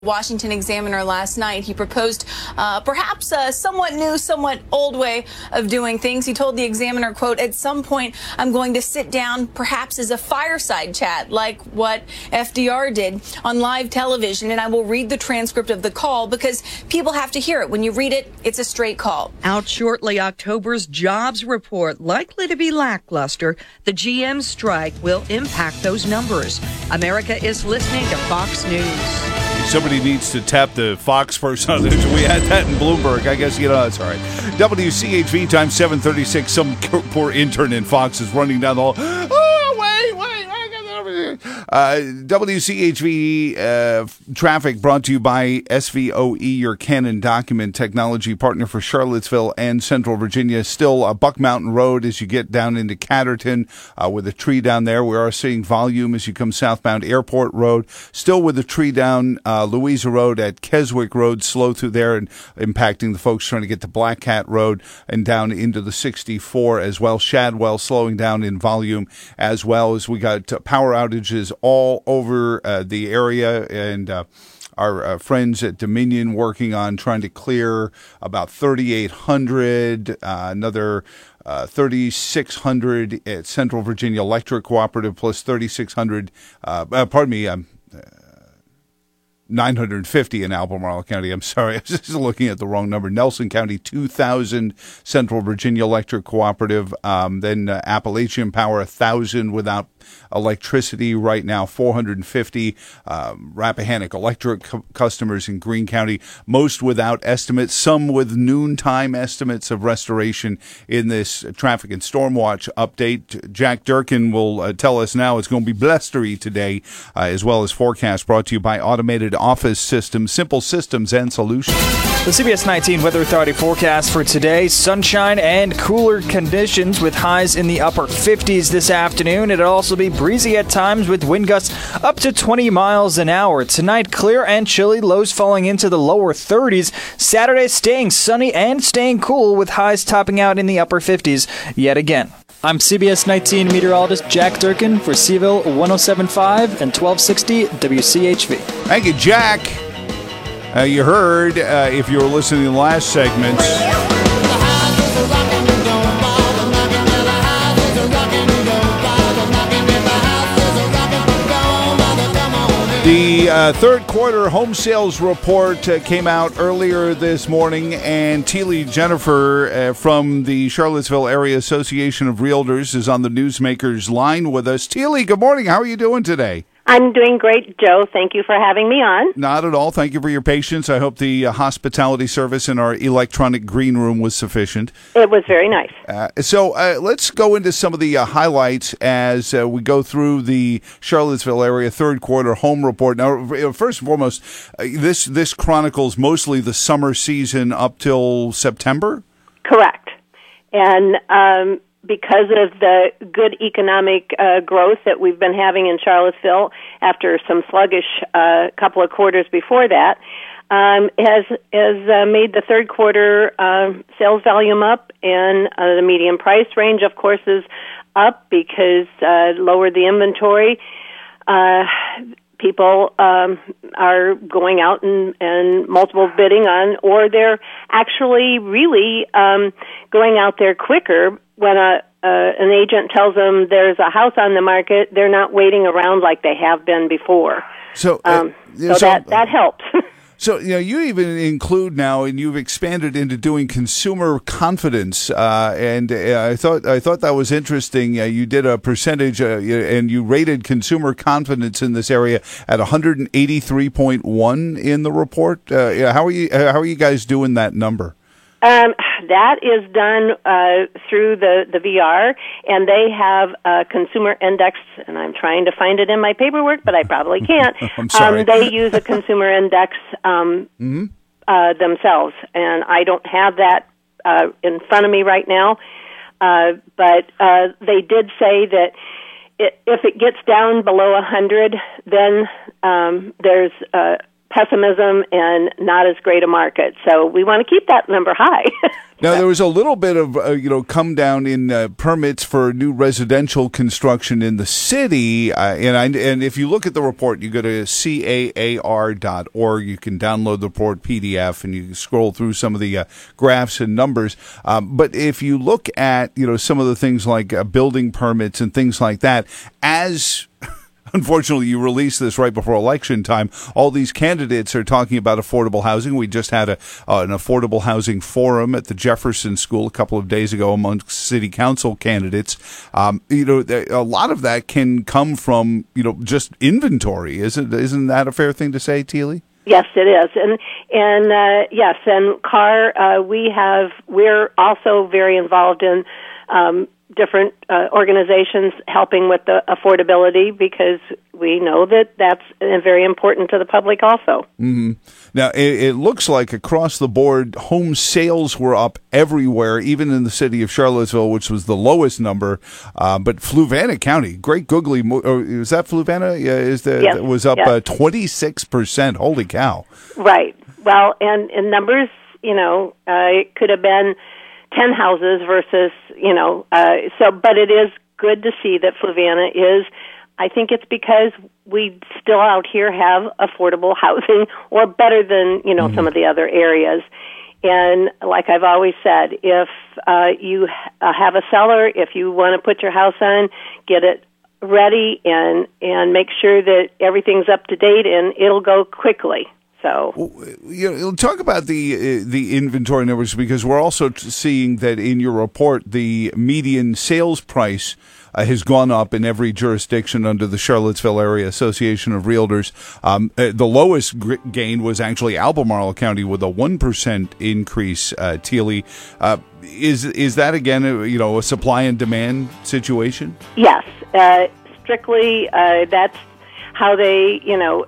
Washington Examiner last night. He proposed perhaps a somewhat new, somewhat old way of doing things. He told the Examiner, quote, "At some point, I'm going to sit down perhaps as a fireside chat like what FDR did on live television, and I will read the transcript of the call because people have to hear it. When you read it, it's a straight call." Out shortly, October's jobs report likely to be lackluster. The GM strike will impact those numbers. America is listening to Fox News. Somebody needs to tap the Fox person on this. We had that in Bloomberg. I guess, that's all right. WCHV time 7:36. Some poor intern in Fox is running down the hall. Oh, wait. WCHV traffic brought to you by SVOE, your Canon document technology partner for Charlottesville and Central Virginia. Still Buck Mountain Road as you get down into Catterton with a tree down there. We are seeing volume as you come southbound Airport Road. Still with a tree down Louisa Road at Keswick Road, slow through there and impacting the folks trying to get to Black Cat Road and down into the 64 as well. Shadwell slowing down in volume as well as we got power outages all over the area, and our friends at Dominion working on trying to clear about 3,800, another 3,600 at Central Virginia Electric Cooperative, plus 3,600, 950 in Albemarle County. I'm sorry, I was just looking at the wrong number. Nelson County, 2,000, Central Virginia Electric Cooperative. Then Appalachian Power, 1,000 without electricity right now, 450 Rappahannock Electric customers in Greene County, most without estimates, some with noontime estimates of restoration in this traffic and storm watch update. Jack Durkin will tell us now it's going to be blustery today, as well as forecast brought to you by Automated Office Systems, simple systems and solutions. The CBS 19 Weather Authority forecast for today: sunshine and cooler conditions with highs in the upper 50s this afternoon. It'll also be breezy at times with wind gusts up to 20 miles an hour. Tonight, clear and chilly, lows falling into the lower 30s. Saturday, staying sunny and staying cool with highs topping out in the upper 50s yet again. I'm CBS 19 meteorologist Jack Durkin for Seville 107.5 and 1260 WCHV. Thank you, Jack. You heard, if you were listening to the last segment, the third quarter home sales report came out earlier this morning, and Teely Jennifer from the Charlottesville Area Association of Realtors is on the Newsmakers line with us. Teely, good morning. How are you doing today? I'm doing great, Joe. Thank you for having me on. Not at all. Thank you for your patience. I hope the hospitality service in our electronic green room was sufficient. It was very nice. So let's go into some of the highlights as we go through the Charlottesville area third quarter home report. Now, first and foremost, this chronicles mostly the summer season up till September? Correct. And because of the good economic growth that we've been having in Charlottesville after some sluggish couple of quarters before that, has made the third quarter sales volume up, and the median price range, of course, is up because lowered the inventory. People are going out and multiple bidding on, or they're actually really going out there quicker. When an agent tells them there's a house on the market, they're not waiting around like they have been before. So that helps. So, you even include now, and you've expanded into doing consumer confidence, and I thought that was interesting. You did a percentage, and you rated consumer confidence in this area at 183.1 in the report. How are you guys doing that number? That is done through the VR, and they have a consumer index, and I'm trying to find it in my paperwork, but I probably can't. I'm sorry. They use a consumer index themselves, and I don't have that in front of me right now, but they did say that if it gets down below 100, then there's pessimism and not as great a market. So we want to keep that number high. Now, there was a little bit of, come down in permits for new residential construction in the city. And if you look at the report, you go to caar.org. You can download the report PDF and you can scroll through some of the graphs and numbers. But if you look at, some of the things like building permits and things like that, as unfortunately, you released this right before election time. All these candidates are talking about affordable housing. We just had an affordable housing forum at the Jefferson School a couple of days ago amongst city council candidates. A lot of that can come from, just inventory. Isn't that a fair thing to say, Teely? Yes, it is, and yes, and CAR, we're also very involved in different organizations helping with the affordability, because we know that that's very important to the public also. Mm-hmm. Now, it looks like across the board, home sales were up everywhere, even in the city of Charlottesville, which was the lowest number. But Fluvanna County, Great Googly, is that Fluvanna? Yes. Was up 26%. Holy cow. Right. Well, and numbers, it could have been 10 houses versus, but it is good to see that Fluvanna is, I think it's because we still out here have affordable housing, or better than, some of the other areas. And like I've always said, if you have a seller, if you want to put your house on, get it ready and make sure that everything's up to date, and it'll go quickly. So, talk about the inventory numbers, because we're also seeing that in your report the median sales price has gone up in every jurisdiction under the Charlottesville Area Association of Realtors. The lowest gain was actually Albemarle County with a 1% increase. Teely, is that again a supply and demand situation? Yes, strictly that's how they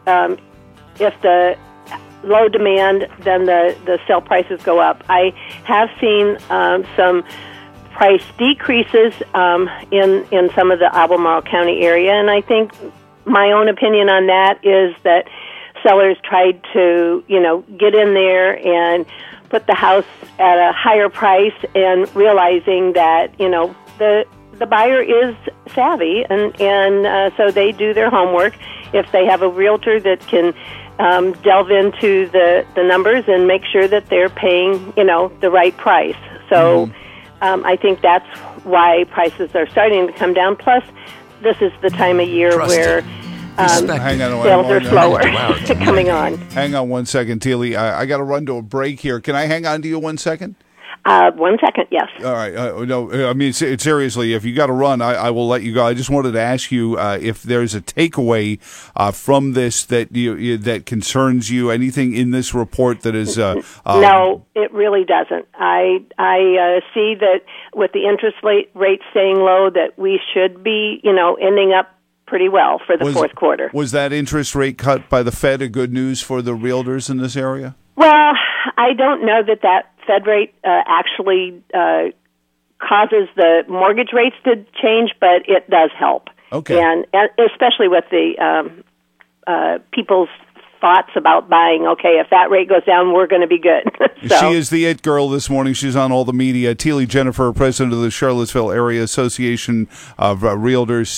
if the low demand, then the sale prices go up. I have seen some price decreases in some of the Albemarle County area, and I think my own opinion on that is that sellers tried to, get in there and put the house at a higher price, and realizing that, the buyer is savvy, and so they do their homework. If they have a realtor that can delve into the numbers and make sure that they're paying, the right price. So I think that's why prices are starting to come down. Plus, this is the time of year where sales are slower coming on. Hang on one second, Teely. I got to run to a break here. Can I hang on to you 1 second? 1 second, yes. All right. No, I mean, seriously, if you got to run, I will let you go. I just wanted to ask you if there's a takeaway from this that that concerns you. Anything in this report that is? No, it really doesn't. I see that with the interest rate staying low, that we should be, ending up pretty well for the fourth quarter. Was that interest rate cut by the Fed a good news for the realtors in this area? Well, I don't know that Fed rate actually causes the mortgage rates to change, but it does help. Okay. And especially with the people's thoughts about buying. Okay, if that rate goes down, we're going to be good. So. She is the it girl this morning. She's on all the media. Teely Jennifer, president of the Charlottesville Area Association of Realtors,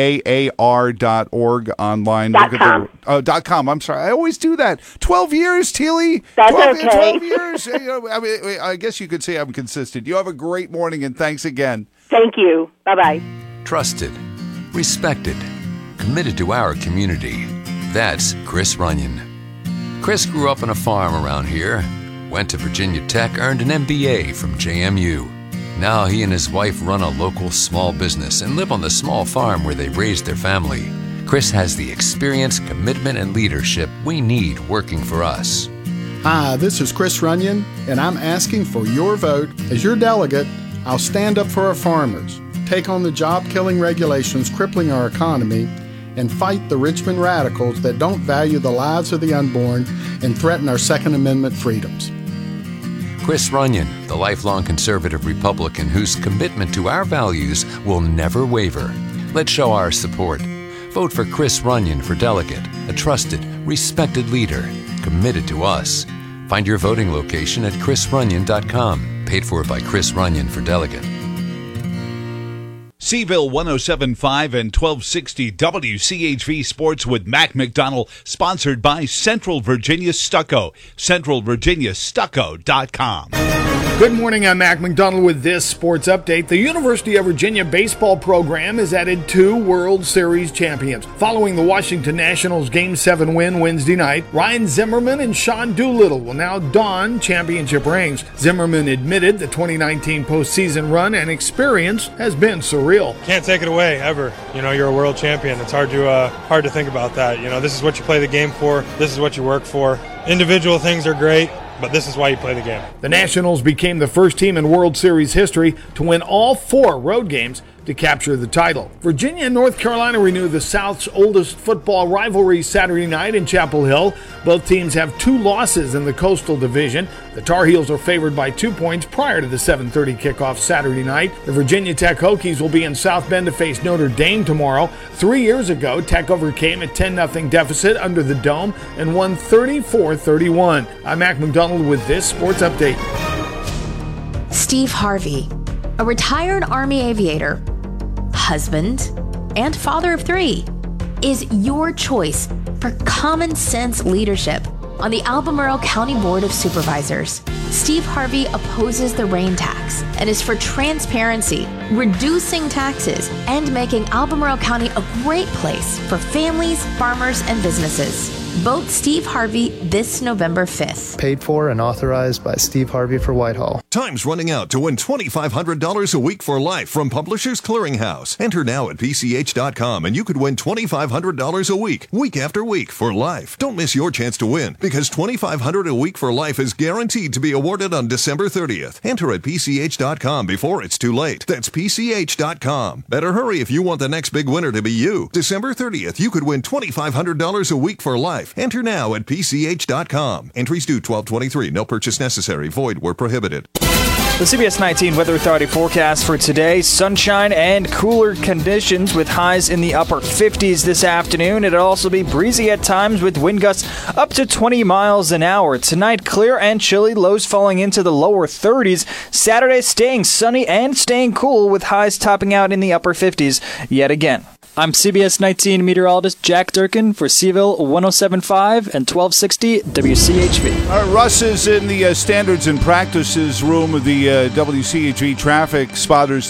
CAAR.org online. .com. .com. I'm sorry. I always do that. 12 years, Teely. That's okay. 12 years. I guess you could say I'm consistent. You have a great morning, and thanks again. Thank you. Bye-bye. Trusted, respected, committed to our community. That's Chris Runyon. Chris grew up on a farm around here, went to Virginia Tech, earned an MBA from JMU. Now he and his wife run a local small business and live on the small farm where they raised their family. Chris has the experience, commitment, and leadership we need working for us. Hi, this is Chris Runyon, and I'm asking for your vote. As your delegate, I'll stand up for our farmers, take on the job-killing regulations crippling our economy, and fight the Richmond radicals that don't value the lives of the unborn and threaten our Second Amendment freedoms. Chris Runyon, the lifelong conservative Republican whose commitment to our values will never waver. Let's show our support. Vote for Chris Runyon for delegate, a trusted, respected leader. committed to us. Find your voting location at chrisrunyon.com. Paid for by Chris Runyon for delegate. Seville 107.5 and 1260 WCHV Sports with Mac McDonald, sponsored by Central Virginia Stucco. CentralVirginiaStucco.com. Good morning, I'm Mac McDonald with this sports update. The University of Virginia baseball program has added 2 World Series champions. Following the Washington Nationals Game 7 win Wednesday night, Ryan Zimmerman and Sean Doolittle will now don championship rings. Zimmerman admitted the 2019 postseason run and experience has been surreal. Can't take it away, ever. You know, you're a world champion. It's hard to think about that. You know, this is what you play the game for. This is what you work for. Individual things are great, but this is why you play the game. The Nationals became the first team in World Series history to win all 4 road games to capture the title. Virginia and North Carolina renew the South's oldest football rivalry Saturday night in Chapel Hill. Both teams have 2 losses in the Coastal Division. The Tar Heels are favored by 2 points prior to the 7:30 kickoff Saturday night. The Virginia Tech Hokies will be in South Bend to face Notre Dame tomorrow. 3 years ago, Tech overcame a 10-0 deficit under the Dome and won 34-31. I'm Mac McDonald with this sports update. Steve Harvey, a retired Army aviator, husband, and father of 3, is your choice for common sense leadership on the Albemarle County Board of Supervisors. Steve Harvey opposes the rain tax and is for transparency, reducing taxes, and making Albemarle County a great place for families, farmers, and businesses. Vote Steve Harvey this November 5th. Paid for and authorized by Steve Harvey for Whitehall. Time's running out to win $2,500 a week for life from Publishers Clearinghouse. Enter now at PCH.com and you could win $2,500 a week after week, for life. Don't miss your chance to win, because $2,500 a week for life is guaranteed to be awarded on December 30th. Enter at PCH.com before it's too late. That's PCH.com. Better hurry if you want the next big winner to be you. December 30th, you could win $2,500 a week for life. Enter now at PCH.com. Entries due 12/23. No purchase necessary. Void where prohibited. The CBS 19 Weather Authority forecast for today: sunshine and cooler conditions with highs in the upper 50s this afternoon. It'll also be breezy at times with wind gusts up to 20 miles an hour. Tonight, clear and chilly, lows falling into the lower 30s. Saturday, staying sunny and staying cool with highs topping out in the upper 50s yet again. I'm CBS 19 meteorologist Jack Durkin for Seville 107.5 and 1260 WCHV. Russ is in the standards and practices room of the WCHV traffic spotters.